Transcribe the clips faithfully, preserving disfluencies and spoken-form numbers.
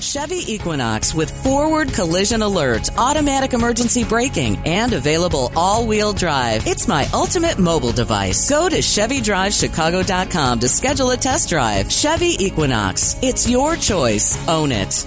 Chevy Equinox with forward collision alert, automatic emergency braking, and available all-wheel drive. It's my ultimate mobile device. Go to Chevy Drive Chicago dot com to schedule a test drive. Chevy Equinox. It's your choice. Own it.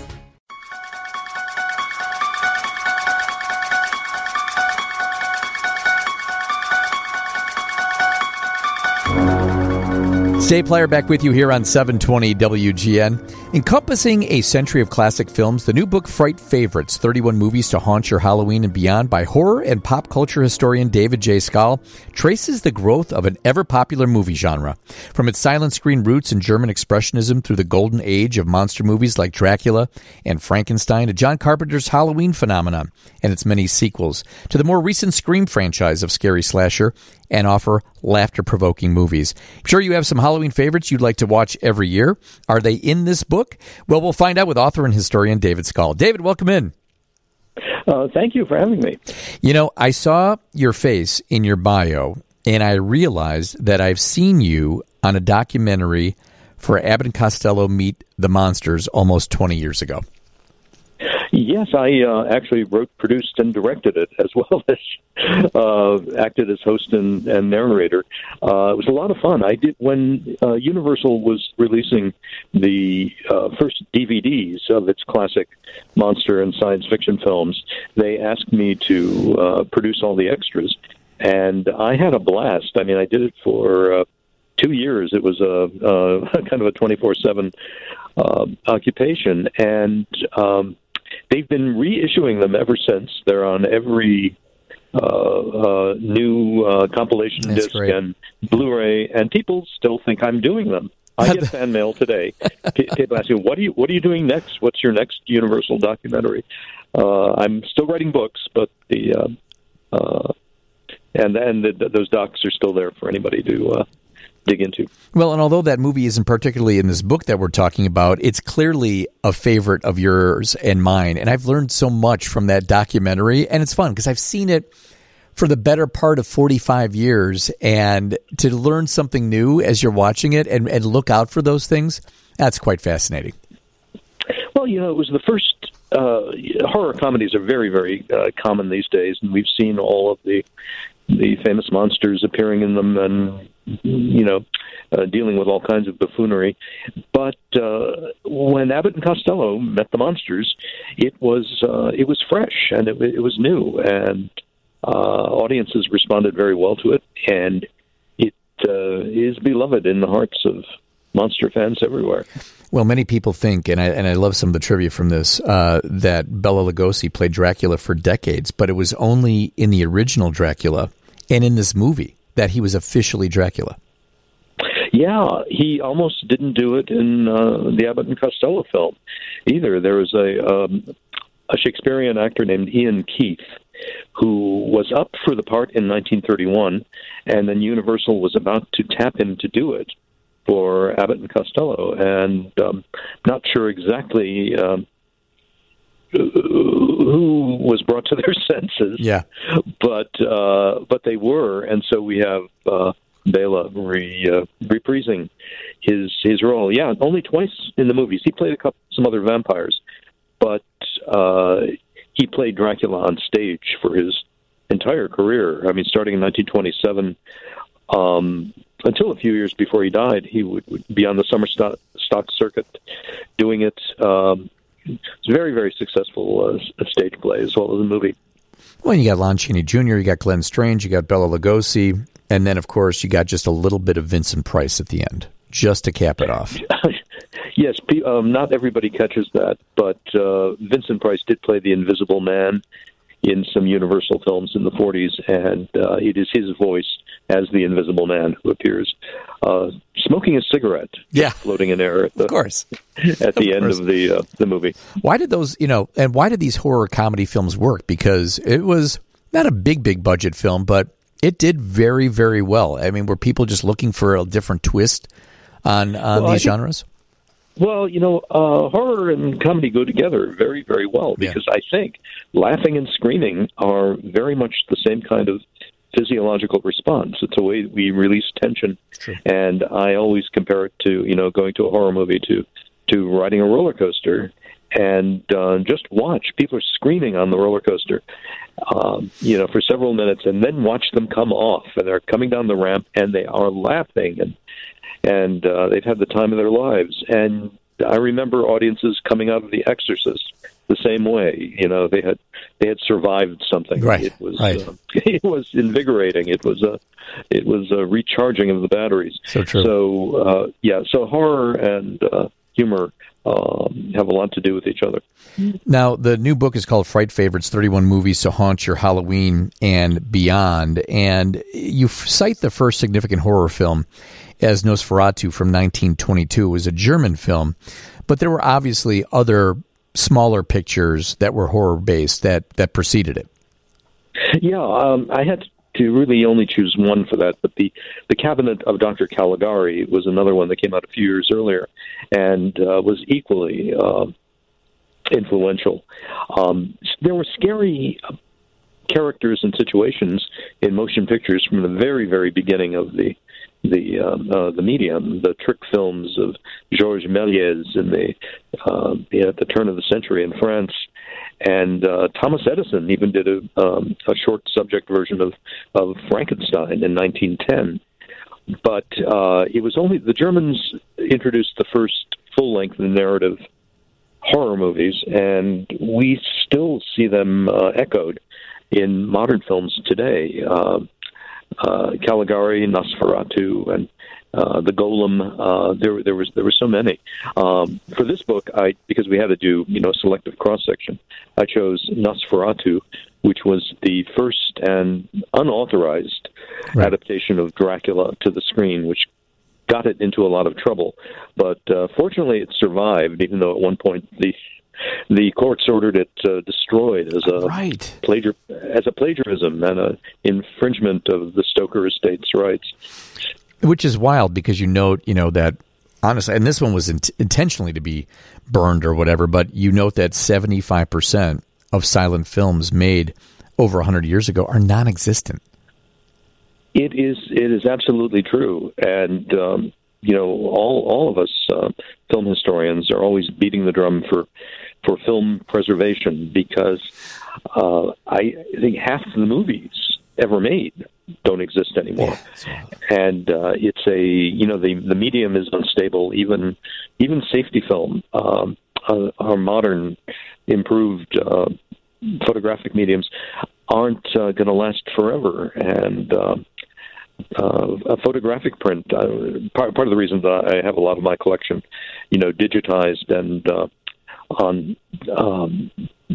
Dave Plyer back with you here on seven twenty W G N. Encompassing a century of classic films, the new book Fright Favorites, thirty-one Movies to Haunt Your Halloween and Beyond by horror and pop culture historian David J. Skal, traces the growth of an ever-popular movie genre. From its silent screen roots in German Expressionism through the golden age of monster movies like Dracula and Frankenstein to John Carpenter's Halloween phenomenon and its many sequels, to the more recent Scream franchise of scary slasher and offer laughter-provoking movies. I'm sure you have some Halloween favorites you'd like to watch every year. Are they in this book? Well, we'll find out with author and historian David Skal. David, welcome in. Uh, thank you for having me. You know, I saw your face in your bio, and I realized that I've seen you on a documentary for Abbott and Costello Meet the Monsters almost twenty years ago. Yes, I uh, actually wrote, produced, and directed it, as well as uh, acted as host and, and narrator. Uh, it was a lot of fun. I did when uh, Universal was releasing the uh, first D V Ds of its classic monster and science fiction films. They asked me to uh, produce all the extras, and I had a blast. I mean, I did it for uh, two years. It was a, a kind of a twenty-four seven uh, occupation, and um, they've been reissuing them ever since. They're on every uh, uh, new uh, compilation That's disc great. and Blu-ray, and people still think I'm doing them. I get fan mail today. P- people ask me, "What are you? What are you doing next? What's your next Universal documentary?" Uh, I'm still writing books, but the uh, uh, and and the, those docs are still there for anybody to uh, dig into. Well, and although that movie isn't particularly in this book that we're talking about, it's clearly a favorite of yours and mine. And I've learned so much from that documentary, and it's fun because I've seen it for the better part of forty-five years, and to learn something new as you're watching it and, and look out for those things, that's quite fascinating. Well, you know, it was the first, uh, horror comedies are very, very uh, common these days, and we've seen all of the the famous monsters appearing in them and, you know, uh, dealing with all kinds of buffoonery. But uh, when Abbott and Costello met the monsters, it was uh, it was fresh and it, it was new, and uh, audiences responded very well to it, and it uh, is beloved in the hearts of monster fans everywhere. Well, many people think, and I and I love some of the trivia from this, uh, that Bela Lugosi played Dracula for decades, but it was only in the original Dracula and in this movie that he was officially Dracula. Yeah, he almost didn't do it in uh, the Abbott and Costello film either. There was a, um, a Shakespearean actor named Ian Keith who was up for the part in nineteen thirty-one, and then Universal was about to tap him to do it for Abbott and Costello, and um, not sure exactly um, who was brought to their senses. Yeah, but uh, but they were, and so we have uh, Bela re, uh, reprising his his role. Yeah, only twice in the movies. He played a couple some other vampires, but uh, he played Dracula on stage for his entire career. I mean, starting in nineteen twenty-seven. Um, Until a few years before he died, he would, would be on the summer stock, stock circuit doing it. Um, it's a very, very successful uh, stage play as well as a movie. Well, you got Lon Chaney Junior, you got Glenn Strange, you got Bela Lugosi, and then, of course, you got just a little bit of Vincent Price at the end, just to cap it off. Yes, um, not everybody catches that, but uh, Vincent Price did play the Invisible Man in some Universal films in the forties, and uh, it is his voice as the Invisible Man who appears uh, smoking a cigarette, yeah, floating in air at the, of course. at the of end course. of the uh, the movie. Why did those, you know, and why did these horror comedy films work? Because it was not a big, big budget film, but it did very, very well. I mean, were people just looking for a different twist on, on well, these think, genres? Well, you know, uh, horror and comedy go together very, very well because yeah. I think laughing and screaming are very much the same kind of physiological response. It's a way we release tension, True. And I always compare it to, you know, going to a horror movie to to riding a roller coaster, and uh, just watch. People are screaming on the roller coaster, um, you know, for several minutes, and then watch them come off, and they're coming down the ramp, and they are laughing, and and uh, they've had the time of their lives. And I remember audiences coming out of The Exorcist the same way. You know, they had they had survived something. Right. It was right. Uh, it was invigorating. It was a it was a recharging of the batteries. So true. So uh, yeah. So horror and uh, humor um, have a lot to do with each other. Now, the new book is called Fright Favorites, thirty-one Movies to Haunt Your Halloween and Beyond. And you cite the first significant horror film as Nosferatu from nineteen twenty-two. It was a German film, but there were obviously other smaller pictures that were horror-based that, that preceded it. Yeah, um, I had to really only choose one for that, but the, the Cabinet of Doctor Caligari was another one that came out a few years earlier and uh, was equally uh, influential. Um, there were scary characters and situations in motion pictures from the very, very beginning of the the um, uh, the medium, the trick films of Georges Méliès in the uh, yeah, at the turn of the century in France, and uh, Thomas Edison even did a, um, a short subject version of of Frankenstein in nineteen ten. But uh, it was only the Germans introduced the first full length narrative horror movies, and we still see them uh, echoed in modern films today. Uh, Uh, Caligari, Nosferatu, and uh, the Golem. Uh, there, there was there were so many. Um, for this book, I because we had to do you know selective cross section, I chose Nosferatu, which was the first and unauthorized right. adaptation of Dracula to the screen, which got it into a lot of trouble. But uh, fortunately, it survived, even though at one point the The courts ordered it uh, destroyed as a right. plagiar as a plagiarism and a infringement of the Stoker estate's rights. Which is wild because you note, you know, that honestly, and this one was in- intentionally to be burned or whatever, but you note that seventy-five percent of silent films made over one hundred years ago are non-existent. It is. It is absolutely true, and um, you know, all all of us uh, film historians are always beating the drum for for film preservation because uh, I think half of the movies ever made don't exist anymore, yeah, and uh, it's a you know the the medium is unstable. Even even safety film, um, uh, our modern improved uh, photographic mediums aren't uh, going to last forever, and uh, Uh, a photographic print. Uh, part, part of the reason that I have a lot of my collection, you know, digitized and uh, on um,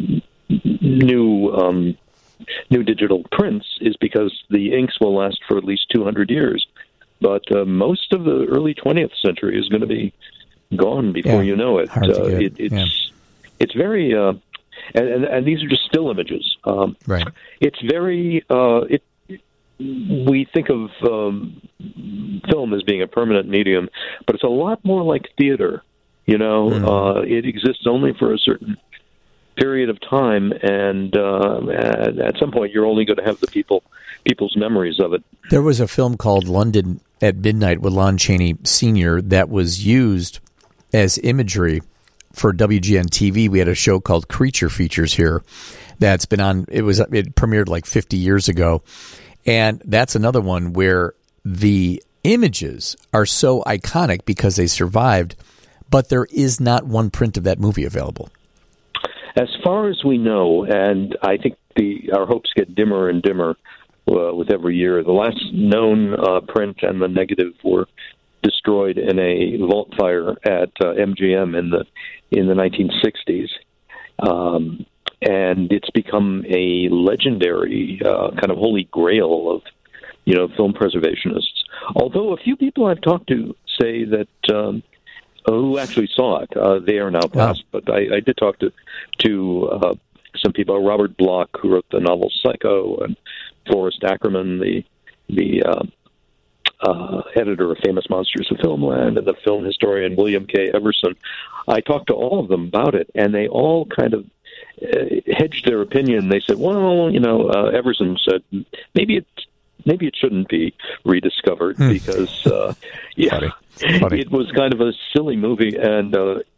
new um, new digital prints is because the inks will last for at least two hundred years. But uh, most of the early twentieth century is going to be gone before yeah, you know it. Hard to Uh, get. it it's yeah. it's very uh, and, and and these are just still images. Um, right. It's very uh, it. We think of um, film as being a permanent medium, but it's a lot more like theater. You know, mm. uh, it exists only for a certain period of time, and uh, at, at some point, you're only going to have the people people's memories of it. There was a film called London at Midnight with Lon Chaney Senior that was used as imagery for W G N T V. We had a show called Creature Features here that's been on. It was it premiered like fifty years ago. And that's another one where the images are so iconic because they survived, but there is not one print of that movie available. As far as we know, and I think the our hopes get dimmer and dimmer uh, with every year, the last known uh, print and the negative were destroyed in a vault fire at uh, M G M in the in the nineteen sixties. Um And it's become a legendary uh, kind of holy grail of, you know, film preservationists. Although a few people I've talked to say that um, who actually saw it, uh, they are now past. Wow. But I, I did talk to to uh, some people, Robert Bloch, who wrote the novel Psycho, and Forrest Ackerman, the the uh, uh, editor of Famous Monsters of Filmland, and the film historian William K. Everson. I talked to all of them about it, and they all kind of Uh, hedged their opinion. They said, "Well, you know," uh, Everson said, "Maybe it, maybe it shouldn't be rediscovered hmm. because, uh, yeah, Funny. Funny. it was kind of a silly movie, and uh,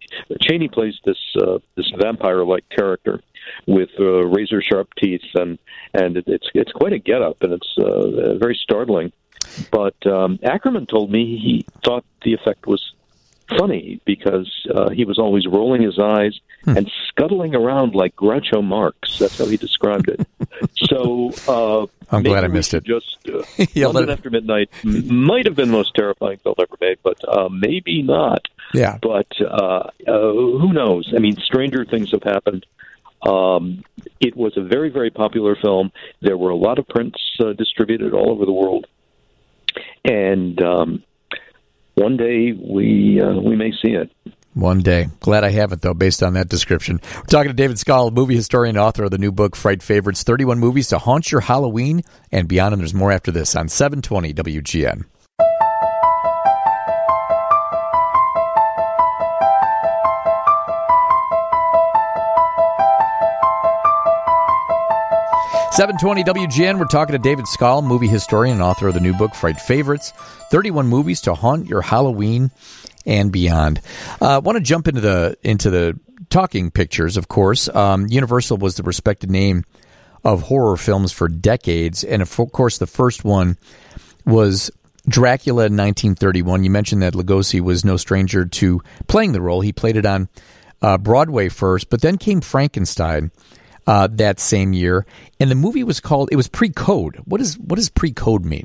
Chaney plays this uh, this vampire-like character with uh, razor-sharp teeth, and and it, it's it's quite a get-up, and it's uh, very startling. But um, Ackerman told me he thought the effect was funny because uh, he was always rolling his eyes hmm. and scuttling around like Groucho Marx. That's how he described it. So uh, I'm glad I missed it. Just uh, yeah, London After Midnight m- might have been the most terrifying film ever made, but uh, maybe not. Yeah. But uh, uh, who knows? I mean, stranger things have happened. Um, it was a very, very popular film. There were a lot of prints uh, distributed all over the world. And um, one day we uh, we may see it. One day. Glad I haven't, though, based on that description. We're talking to David Skal, movie historian, author of the new book, Fright Favorites, thirty-one Movies to Haunt Your Halloween and Beyond. And there's more after this on seven twenty W G N. seven twenty W G N, we're talking to David Skal, movie historian and author of the new book, Fright Favorites, thirty-one Movies to Haunt Your Halloween and Beyond. I uh, want to jump into the into the talking pictures, of course. Um, Universal was the respected name of horror films for decades, and of course the first one was Dracula in nineteen thirty-one. You mentioned that Lugosi was no stranger to playing the role. He played it on uh, Broadway first, but then came Frankenstein Uh, that same year, and the movie was called, it was pre-code. What is what does pre-code mean?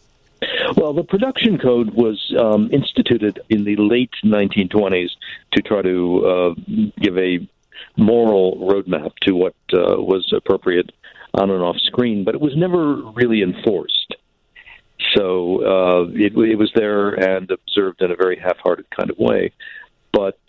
Well, the production code was um, instituted in the late nineteen twenties to try to uh, give a moral roadmap to what uh, was appropriate on and off screen, but it was never really enforced. So uh, it, it was there and observed in a very half-hearted kind of way. But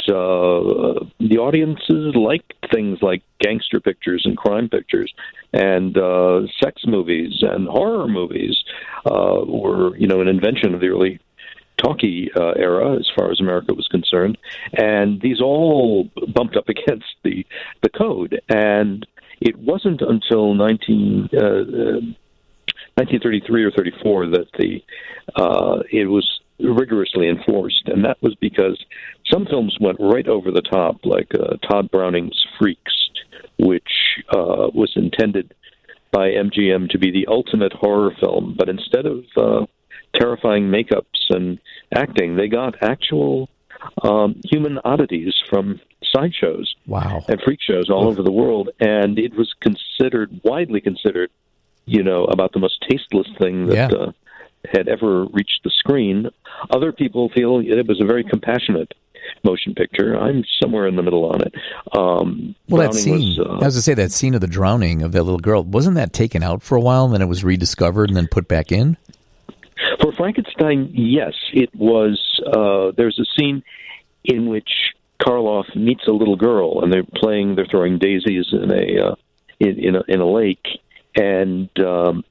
uh, the audiences liked things like gangster pictures and crime pictures, and uh, sex movies and horror movies uh, were, you know, an invention of the early talkie uh, era, as far as America was concerned. And these all bumped up against the the code. And it wasn't until nineteen, uh, nineteen thirty-three or thirty-four that the uh, it was rigorously enforced, and that was because some films went right over the top, like uh, Todd Browning's Freaks, which uh, was intended by M G M to be the ultimate horror film, but instead of uh, terrifying makeups and acting, they got actual um, human oddities from sideshows wow. and freak shows all over the world, and it was considered, widely considered, you know, about the most tasteless thing that yeah. uh, had ever reached the screen. Other people feel it was a very compassionate motion picture. I'm somewhere in the middle on it. Um, well, Browning that scene, was, uh, I was to say, that scene of the drowning of that little girl, wasn't that taken out for a while and then it was rediscovered and then put back in? For Frankenstein, yes. It was, uh, there's a scene in which Karloff meets a little girl and they're playing, they're throwing daisies in a, uh, in, in a, in a lake, and um,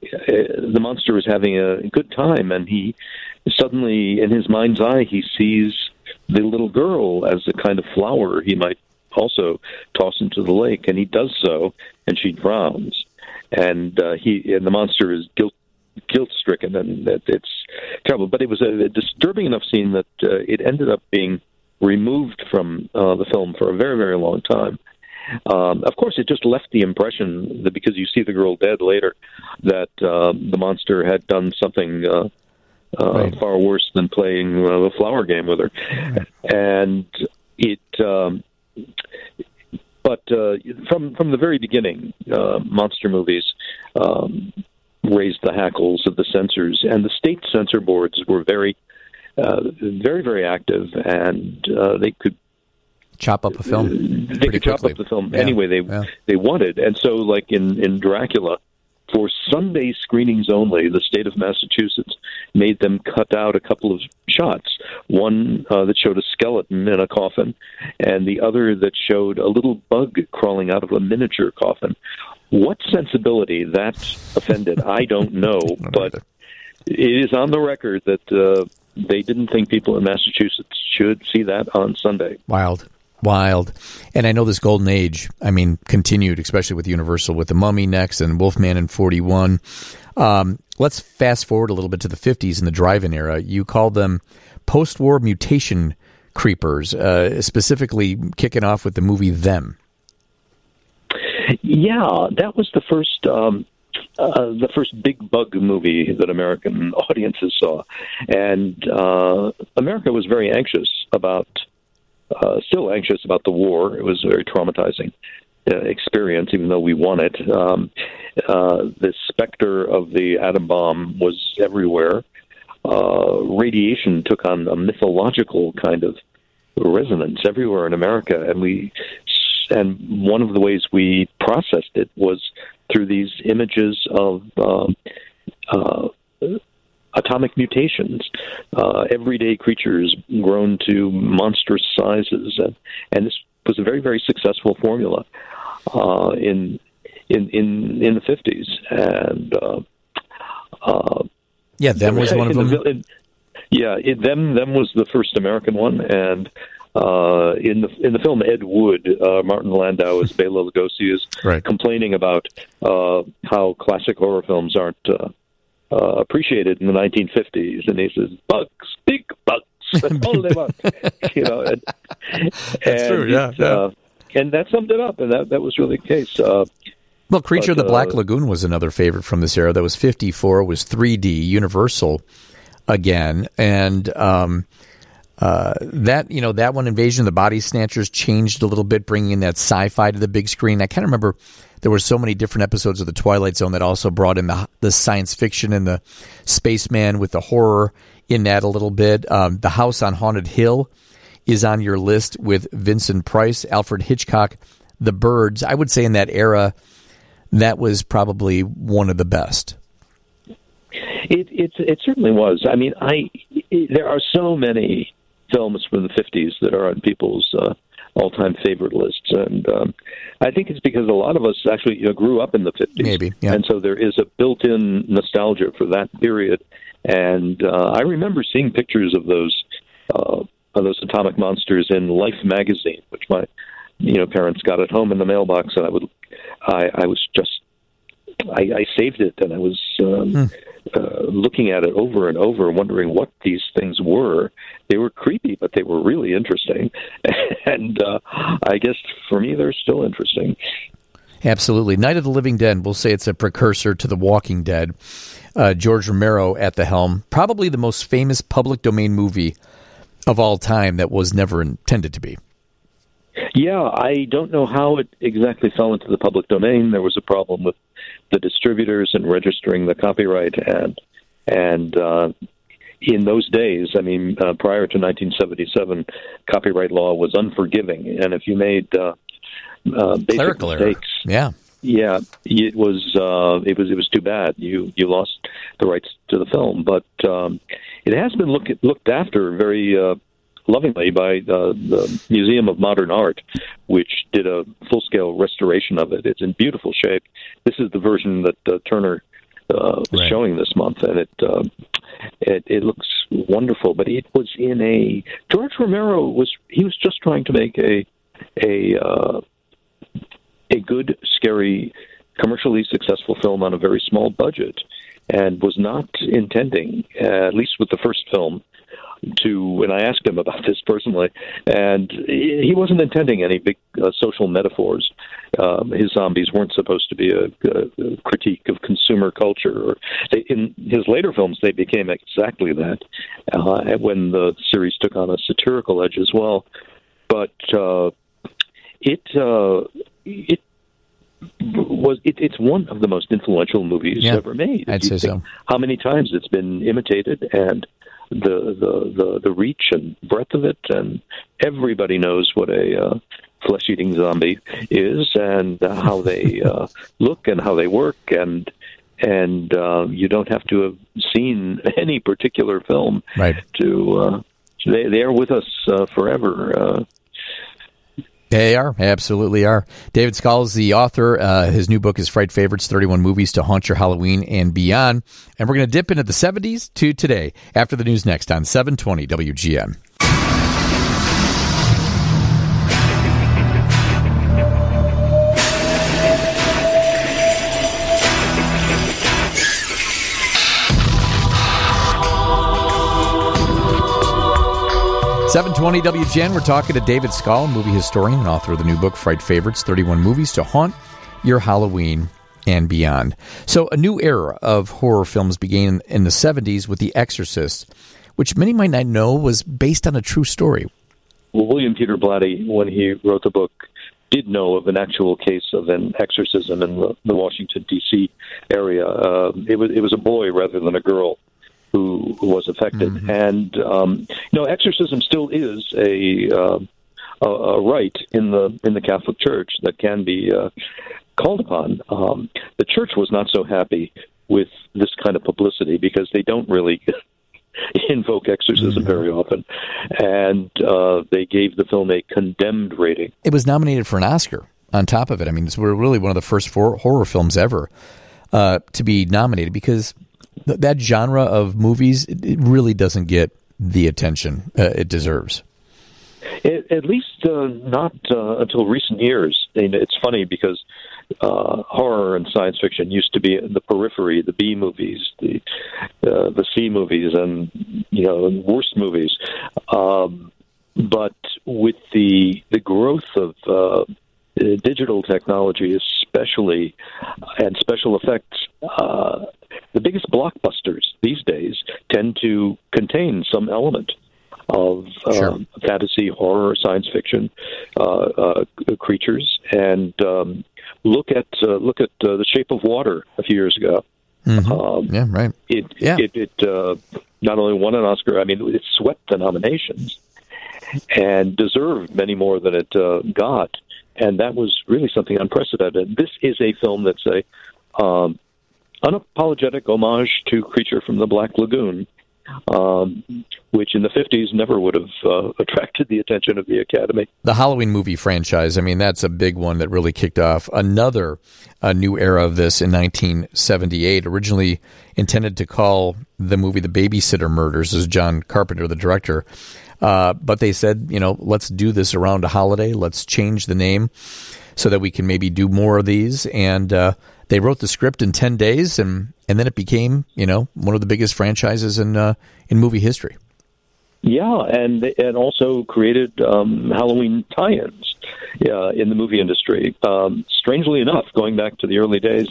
the monster is having a good time, and he suddenly, in his mind's eye, he sees the little girl as a kind of flower he might also toss into the lake, and he does so, and she drowns, and uh, he and the monster is guilt guilt stricken, and that it's terrible. But it was a, a disturbing enough scene that uh, it ended up being removed from uh, the film for a very, very long time. Um, of course, it just left the impression that because you see the girl dead later, that uh, the monster had done something uh, uh, right. far worse than playing uh, the flower game with her. Right. And it, um, but uh, from from the very beginning, uh, monster movies um, raised the hackles of the censors, and the state censor boards were very, uh, very, very active, and uh, they could chop up a film. They could chop up the film yeah. anyway they yeah. they wanted. And so, like in, in Dracula, for Sunday screenings only, the state of Massachusetts made them cut out a couple of shots. One uh, that showed a skeleton in a coffin, and the other that showed a little bug crawling out of a miniature coffin. What sensibility that offended, I don't know, but it is on the record that uh, they didn't think people in Massachusetts should see that on Sunday. Wild. Wild. And I know this golden age, I mean, continued, especially with Universal, with The Mummy next and Wolfman in forty-one. Um, let's fast forward a little bit to the fifties and the drive-in era. You call them post-war mutation creepers, uh, specifically kicking off with the movie Them. Yeah, that was the first um, uh, the first big bug movie that American audiences saw, and uh, America was very anxious about, uh, still anxious about the war. It was a very traumatizing uh, experience, even though we won it. Um, uh, the specter of the atom bomb was everywhere. Uh, radiation took on a mythological kind of resonance everywhere in America, and we. And one of the ways we processed it was through these images of uh, uh, atomic mutations, uh, everyday creatures grown to monstrous sizes, and, and this was a very, very successful formula uh, in in in in the fifties. And uh, uh, yeah, Them was one of them. The, in, yeah, it, them them was the first American one, and. Uh, in the in the film Ed Wood, uh, Martin Landau as Bela Lugosi is right. complaining about uh, how classic horror films aren't uh, uh, appreciated in the nineteen fifties, and he says, "Bugs, big bugs, that's all they want." You know, and, that's and true. Yeah, yeah. Uh, and that summed it up, and that that was really the case. Uh, well, Creature of but, the Black uh, Lagoon was another favorite from this era. That was fifty-four. Was three D, Universal again, and. Um, Uh, that, you know, that one, Invasion of the Body Snatchers, changed a little bit, bringing in that sci-fi to the big screen. I kind of remember there were so many different episodes of The Twilight Zone that also brought in the the science fiction and the spaceman with the horror in that a little bit. Um, the House on Haunted Hill is on your list with Vincent Price, Alfred Hitchcock, The Birds. I would say in that era, that was probably one of the best. It it, it certainly was. I mean, I it, there are so many films from the fifties that are on people's uh, all-time favorite lists, and um, I think it's because a lot of us actually you know, grew up in the fifties, maybe, yeah. And so there is a built-in nostalgia for that period. And uh, I remember seeing pictures of those uh, of those atomic monsters in Life magazine, which my you know parents got at home in the mailbox, and I would I, I was just I, I saved it, and I was. Um, hmm. Uh, looking at it over and over, wondering what these things were. They were creepy, but they were really interesting. And uh, I guess for me, they're still interesting. Absolutely. Night of the Living Dead, we'll say it's a precursor to The Walking Dead. Uh, George Romero at the helm. Probably the most famous public domain movie of all time that was never intended to be. Yeah, I don't know how it exactly fell into the public domain. There was a problem with the distributors and registering the copyright, and and uh, in those days, I mean, uh, prior to nineteen seventy-seven, copyright law was unforgiving, and if you made uh, uh, basic clerical mistakes, error. yeah, yeah, it was uh, it was it was too bad. You you lost the rights to the film, but um, it has been look, looked after very. Uh, lovingly by uh, the Museum of Modern Art, which did a full-scale restoration of it. It's in beautiful shape. This is the version that uh, Turner uh, was right. showing this month, and it, uh, it it looks wonderful. But it was in a George Romero was he was just trying to make a a uh, a good, scary, commercially successful film on a very small budget, and was not intending, uh, at least with the first film. To and I asked him about this personally, and he wasn't intending any big uh, social metaphors. Um, his zombies weren't supposed to be a, a critique of consumer culture. Or they, in his later films, they became exactly that. Uh, when the series took on a satirical edge as well, but uh, it uh, it. Was it, it's one of the most influential movies yeah, ever made. I'd say so. How many times it's been imitated, and the, the the the reach and breadth of it, and everybody knows what a uh, flesh-eating zombie is, and uh, how they uh, look and how they work, and and uh, you don't have to have seen any particular film right. to. Uh, they they are with us uh, forever. Uh, They are. Absolutely are. David Skal is the author. Uh, his new book is Fright Favorites, thirty-one Movies to Haunt Your Halloween and Beyond. And we're going to dip into the seventies to today after the news next on seven twenty W G N. seven twenty W G N, we're talking to David Skal, movie historian and author of the new book, Fright Favorites, thirty-one Movies to Haunt Your Halloween and Beyond. So a new era of horror films began in the seventies with The Exorcist, which many might not know was based on a true story. Well, William Peter Blatty, when he wrote the book, did know of an actual case of an exorcism in the, the Washington, D C area. Uh, it was it was a boy rather than a girl who, who was affected. Mm-hmm. And, um, you know, exorcism still is a, uh, a, a rite in the in the Catholic Church that can be uh, called upon. Um, the church was not so happy with this kind of publicity because they don't really invoke exorcism mm-hmm. very often. And uh, they gave the film a condemned rating. It was nominated for an Oscar on top of it. I mean, it's really one of the first four horror films ever uh, to be nominated because th- that genre of movies, it, it really doesn't get the attention uh, it deserves. It, at least uh, not uh, until recent years. I mean, it's funny because uh, horror and science fiction used to be the periphery, the B movies, the uh, the C movies, and you know, the worst movies. Um, but with the the growth of uh, digital technology, especially, and special effects, uh, the biggest blockbusters these days tend to contain some element of uh, sure. fantasy, horror, science fiction uh, uh, creatures, and um, look at uh, look at uh, The Shape of Water a few years ago. Mm-hmm. Um, yeah, right. It yeah. it, it uh, not only won an Oscar, I mean, it swept the nominations and deserved many more than it uh, got, and that was really something unprecedented. This is a film that's a um, unapologetic homage to Creature from the Black Lagoon. Um, which in the fifties never would have uh, attracted the attention of the Academy. The Halloween movie franchise, I mean, that's a big one that really kicked off another uh, new era of this in nineteen seventy-eight, originally intended to call the movie The Babysitter Murders, as John Carpenter, the director. Uh, but they said, you know, let's do this around a holiday. Let's change the name so that we can maybe do more of these. And uh, they wrote the script in ten days, and, and then it became, you know, one of the biggest franchises in uh, in movie history. Yeah, and and also created um, Halloween tie-ins uh, in the movie industry. Um, strangely enough, going back to the early days,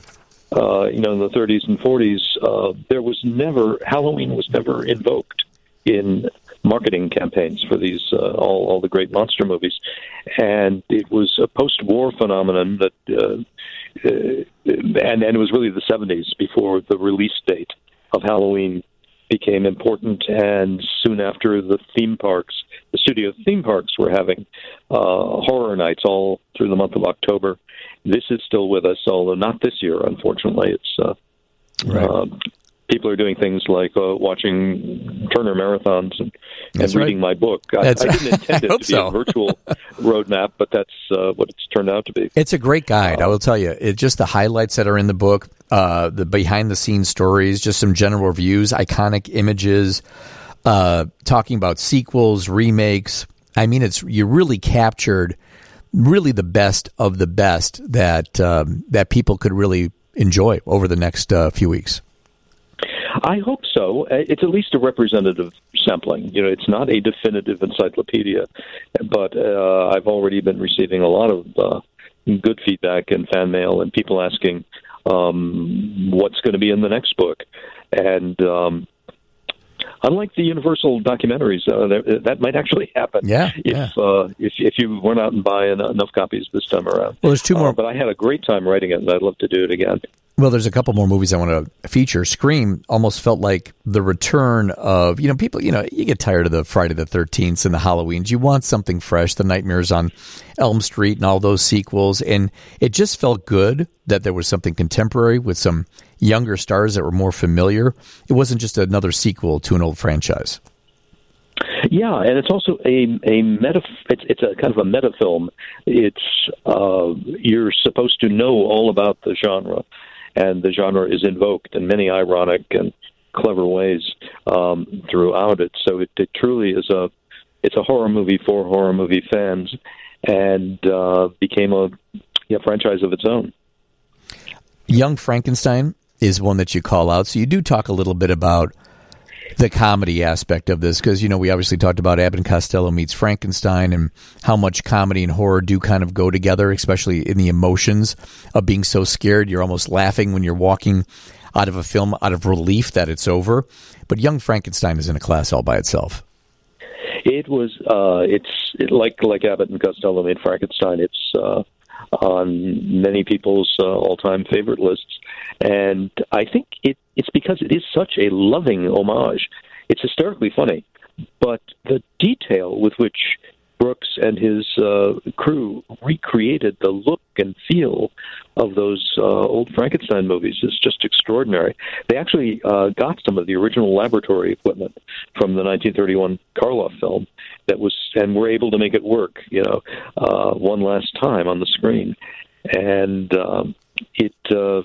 uh, you know, in the thirties and forties, uh, there was never Halloween was never invoked in marketing campaigns for these uh, all all the great monster movies, and it was a post-war phenomenon that, uh, uh, and and it was really the seventies before the release date of Halloween became important, and soon after the theme parks, the studio theme parks were having uh, horror nights all through the month of October. This is still with us, although not this year, unfortunately. It's uh, right. uh, people are doing things like uh, watching Turner marathons and, and reading right. my book. I, I didn't intend it to be so. a virtual roadmap, but that's uh, what it's turned out to be. It's a great guide, uh, I will tell you. It's just the highlights that are in the book, uh, the behind-the-scenes stories, just some general reviews, iconic images, uh, talking about sequels, remakes. I mean, it's you really captured really the best of the best that um, that people could really enjoy over the next uh, few weeks. I hope so. It's at least a representative sampling. You know, it's not a definitive encyclopedia, but uh, I've already been receiving a lot of uh, good feedback and fan mail and people asking um, what's going to be in the next book. And um, unlike the Universal documentaries, uh, that, that might actually happen yeah, if, yeah. Uh, if if you went out and buy enough copies this time around. Well, there's two more. Uh, but I had a great time writing it, and I'd love to do it again. Well, there's a couple more movies I want to feature. Scream almost felt like the return of, you know, people, you know, you get tired of the Friday the thirteenth and the Halloweens. You want something fresh, the Nightmares on Elm Street and all those sequels. And it just felt good that there was something contemporary with some younger stars that were more familiar. It wasn't just another sequel to an old franchise. Yeah, and it's also a a meta. It's it's a kind of a meta film. It's uh, you're supposed to know all about the genre, and the genre is invoked in many ironic and clever ways um, throughout it. So it, it truly is a it's a horror movie for horror movie fans, and uh, became a yeah, franchise of its own. Young Frankenstein is one that you call out. So you do talk a little bit about the comedy aspect of this, because, you know, we obviously talked about Abbott and Costello meets Frankenstein and how much comedy and horror do kind of go together, especially in the emotions of being so scared. You're almost laughing when you're walking out of a film out of relief that it's over. But Young Frankenstein is in a class all by itself. It was, uh, it's it, like like Abbott and Costello made Frankenstein. It's uh, on many people's uh, all-time favorite lists. And I think it, it's because it is such a loving homage. It's hysterically funny, but the detail with which Brooks and his uh, crew recreated the look and feel of those uh, old Frankenstein movies is just extraordinary. They actually uh, got some of the original laboratory equipment from the nineteen thirty-one Karloff film that was, and were able to make it work, you know, uh, one last time on the screen. And um, it... Uh,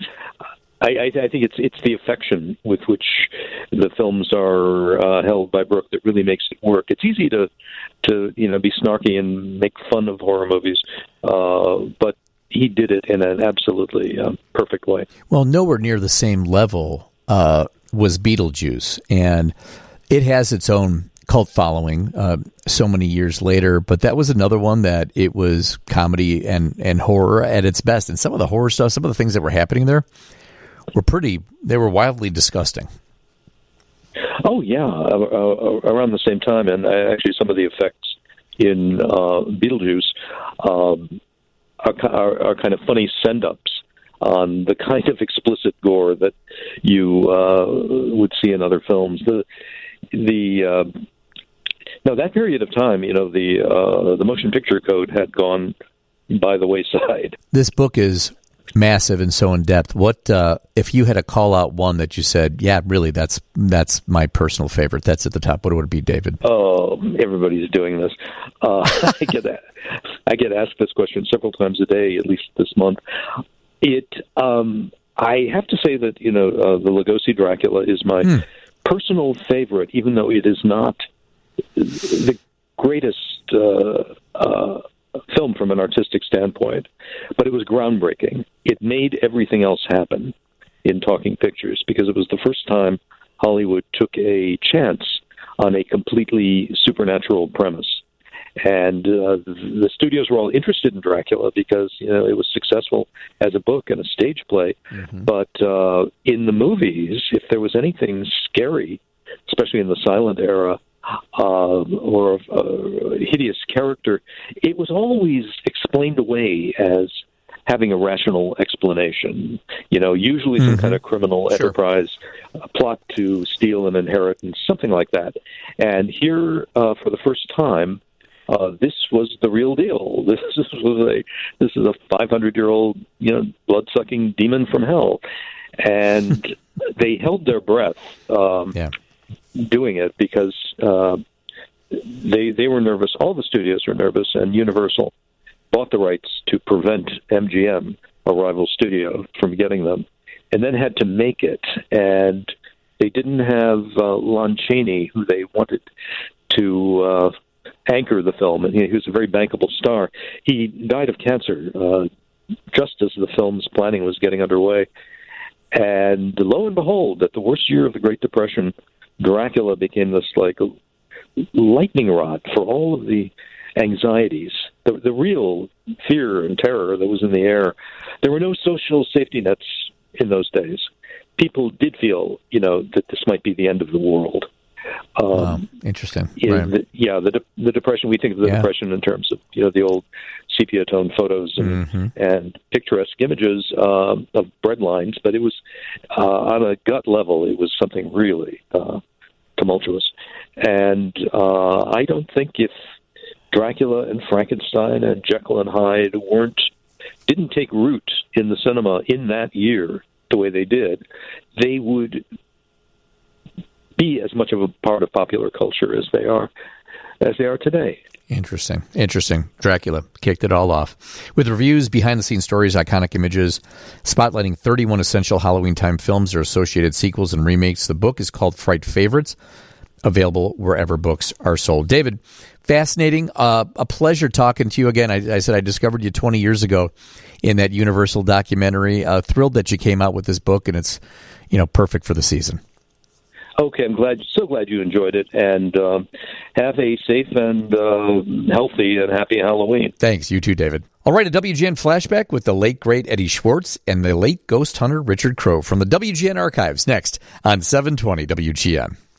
I, I think it's it's the affection with which the films are uh, held by Brooke that really makes it work. It's easy to, to you know, be snarky and make fun of horror movies, uh, but he did it in an absolutely uh, perfect way. Well, nowhere near the same level uh, was Beetlejuice, and it has its own cult following uh, so many years later, but that was another one that it was comedy and, and horror at its best. And some of the horror stuff, some of the things that were happening there, were pretty, they were wildly disgusting. Oh, yeah, uh, uh, around the same time. And actually some of the effects in uh, Beetlejuice um, are, are, are kind of funny send-ups on the kind of explicit gore that you uh, would see in other films. The the uh, Now, that period of time, you know, the uh, the motion picture code had gone by the wayside. This book is massive and so in depth. What uh, if you had to call out one that you said, yeah, really, that's that's my personal favorite. That's at the top. What would it be, David? Oh, everybody's doing this. Uh, I get that. I get asked this question several times a day, at least this month. It. Um, I have to say that you know uh, the Lugosi Dracula is my hmm. personal favorite, even though it is not the greatest uh, uh, film from an artistic standpoint, but it was groundbreaking. It made everything else happen in talking pictures because it was the first time Hollywood took a chance on a completely supernatural premise. And uh, the studios were all interested in Dracula because you know it was successful as a book and a stage play. Mm-hmm. But uh, in the movies, if there was anything scary, especially in the silent era, Uh, or a uh, hideous character, it was always explained away as having a rational explanation. You know, usually some mm-hmm. kind of criminal sure. enterprise, a plot to steal an inheritance, something like that. And here, uh, for the first time, uh, this was the real deal. This, this was a this is a five hundred year old, you know, blood sucking demon from hell, and they held their breath. Um, yeah. doing it because uh, they they were nervous. All the studios were nervous, and Universal bought the rights to prevent M G M, a rival studio, from getting them, and then had to make it. And they didn't have uh, Lon Chaney, who they wanted to uh, anchor the film, and he, he was a very bankable star. He died of cancer uh, just as the film's planning was getting underway. And lo and behold, at the worst year of the Great Depression, Dracula became this like lightning rod for all of the anxieties, the, the real fear and terror that was in the air. There were no social safety nets in those days. People did feel, you know, that this might be the end of the world. Um, wow. Interesting. Right. The, yeah, the de- the depression. We think of the yeah. depression in terms of you know the old sepia tone photos and, mm-hmm. and picturesque images uh, of bread lines, but it was uh, on a gut level. It was something really uh, tumultuous, and uh, I don't think if Dracula and Frankenstein and Jekyll and Hyde weren't didn't take root in the cinema in that year the way they did, they would be as much of a part of popular culture as they are as they are today. Interesting. Interesting. Dracula kicked it all off. With reviews, behind-the-scenes stories, iconic images, spotlighting thirty-one essential Halloween-time films or associated sequels and remakes, the book is called Fright Favorites, available wherever books are sold. David, fascinating. Uh, a pleasure talking to you again. I, I said I discovered you twenty years ago in that Universal documentary. Uh, thrilled that you came out with this book, and it's you know perfect for the season. Okay, I'm glad, so glad you enjoyed it, and um, have a safe and uh, healthy and happy Halloween. Thanks, you too, David. All right, a W G N flashback with the late, great Eddie Schwartz and the late ghost hunter Richard Crowe from the W G N archives next on seven twenty W G N.